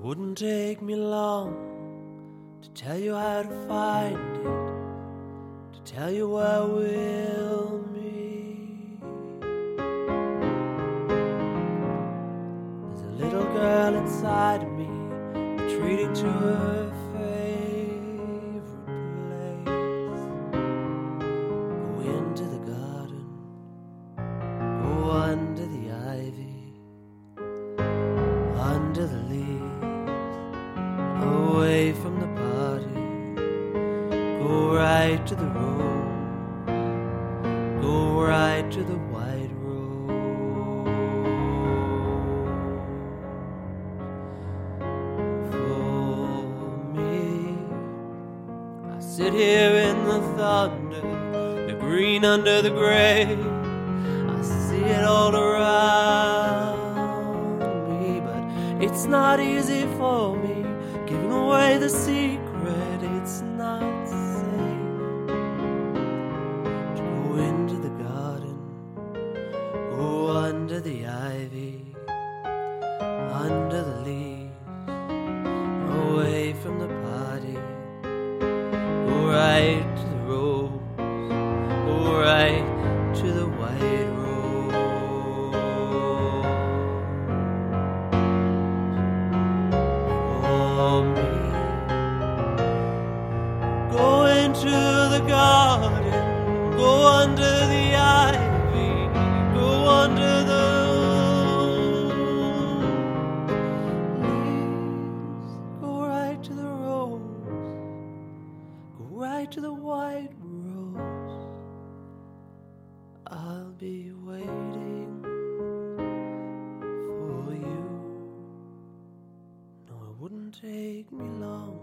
wouldn't take me long to tell you how to find it, to tell you where we'll meet. There's a little girl inside of me retreating to her favorite place. Go into the garden, go under the ivy, under the leaves, away from the party. Go right to the road, go right to the white road. For me, I sit here in the thunder, the green under the gray. I see it all around me, but it's not easy for me, giving away the secret. It's not safe to go into the garden, go under the ivy, under the leaves, away from the party. Go right to the rose, go right to the white rose. For me, go into the garden, go under the ivy, go under the leaves, go right to the rose, go right to the white rose. I'll be waiting for you. No, it wouldn't take me long